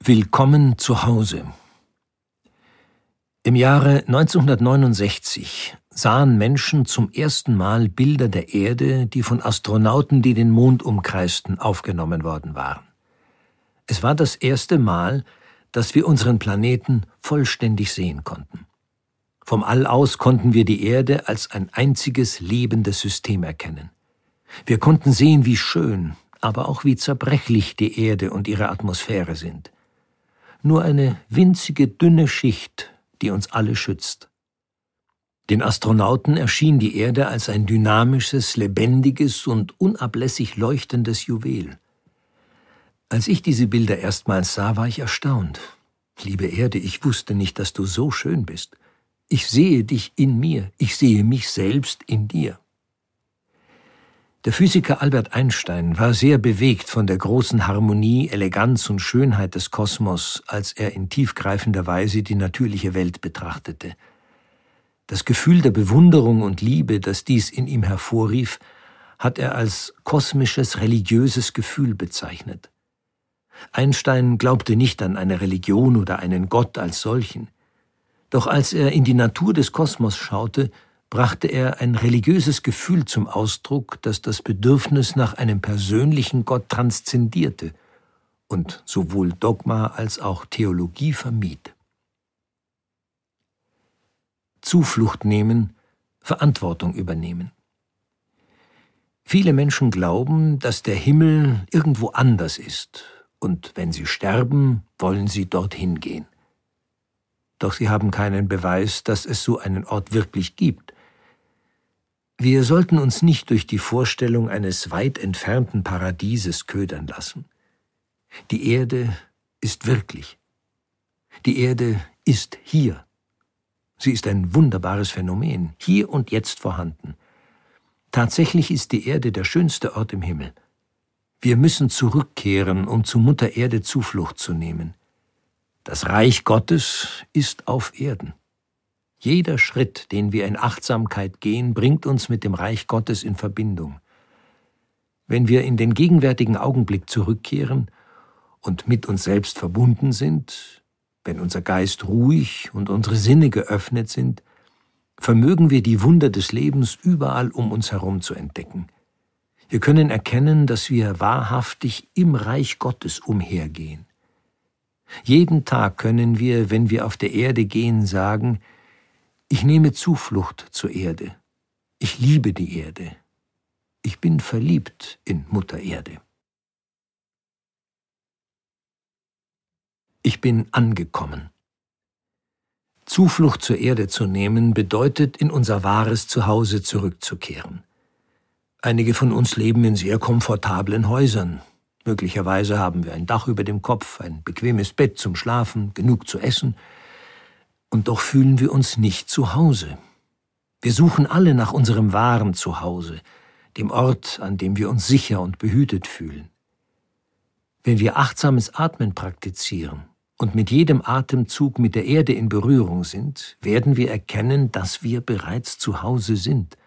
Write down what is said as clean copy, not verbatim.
Willkommen zu Hause. Im Jahre 1969 sahen Menschen zum ersten Mal Bilder der Erde, die von Astronauten, die den Mond umkreisten, aufgenommen worden waren. Es war das erste Mal, dass wir unseren Planeten vollständig sehen konnten. Vom All aus konnten wir die Erde als ein einziges lebendes System erkennen. Wir konnten sehen, wie schön, aber auch wie zerbrechlich die Erde und ihre Atmosphäre sind. Nur eine winzige, dünne Schicht, die uns alle schützt. Den Astronauten erschien die Erde als ein dynamisches, lebendiges und unablässig leuchtendes Juwel. Als ich diese Bilder erstmals sah, war ich erstaunt. Liebe Erde, ich wusste nicht, dass du so schön bist. Ich sehe dich in mir, ich sehe mich selbst in dir. Der Physiker Albert Einstein war sehr bewegt von der großen Harmonie, Eleganz und Schönheit des Kosmos, als er in tiefgreifender Weise die natürliche Welt betrachtete. Das Gefühl der Bewunderung und Liebe, das dies in ihm hervorrief, hat er als kosmisches, religiöses Gefühl bezeichnet. Einstein glaubte nicht an eine Religion oder einen Gott als solchen. Doch als er in die Natur des Kosmos schaute, brachte er ein religiöses Gefühl zum Ausdruck, das das Bedürfnis nach einem persönlichen Gott transzendierte und sowohl Dogma als auch Theologie vermied. Zuflucht nehmen, Verantwortung übernehmen. Viele Menschen glauben, dass der Himmel irgendwo anders ist, und wenn sie sterben, wollen sie dorthin gehen. Doch sie haben keinen Beweis, dass es so einen Ort wirklich gibt. Wir sollten uns nicht durch die Vorstellung eines weit entfernten Paradieses ködern lassen. Die Erde ist wirklich. Die Erde ist hier. Sie ist ein wunderbares Phänomen, hier und jetzt vorhanden. Tatsächlich ist die Erde der schönste Ort im Himmel. Wir müssen zurückkehren, um zu Mutter Erde Zuflucht zu nehmen. Das Reich Gottes ist auf Erden. Jeder Schritt, den wir in Achtsamkeit gehen, bringt uns mit dem Reich Gottes in Verbindung. Wenn wir in den gegenwärtigen Augenblick zurückkehren und mit uns selbst verbunden sind, wenn unser Geist ruhig und unsere Sinne geöffnet sind, vermögen wir die Wunder des Lebens überall um uns herum zu entdecken. Wir können erkennen, dass wir wahrhaftig im Reich Gottes umhergehen. Jeden Tag können wir, wenn wir auf der Erde gehen, sagen: Ich nehme Zuflucht zur Erde. Ich liebe die Erde. Ich bin verliebt in Mutter Erde. Ich bin angekommen. Zuflucht zur Erde zu nehmen, bedeutet, in unser wahres Zuhause zurückzukehren. Einige von uns leben in sehr komfortablen Häusern. Möglicherweise haben wir ein Dach über dem Kopf, ein bequemes Bett zum Schlafen, genug zu essen. Und doch fühlen wir uns nicht zu Hause. Wir suchen alle nach unserem wahren Zuhause, dem Ort, an dem wir uns sicher und behütet fühlen. Wenn wir achtsames Atmen praktizieren und mit jedem Atemzug mit der Erde in Berührung sind, werden wir erkennen, dass wir bereits zu Hause sind.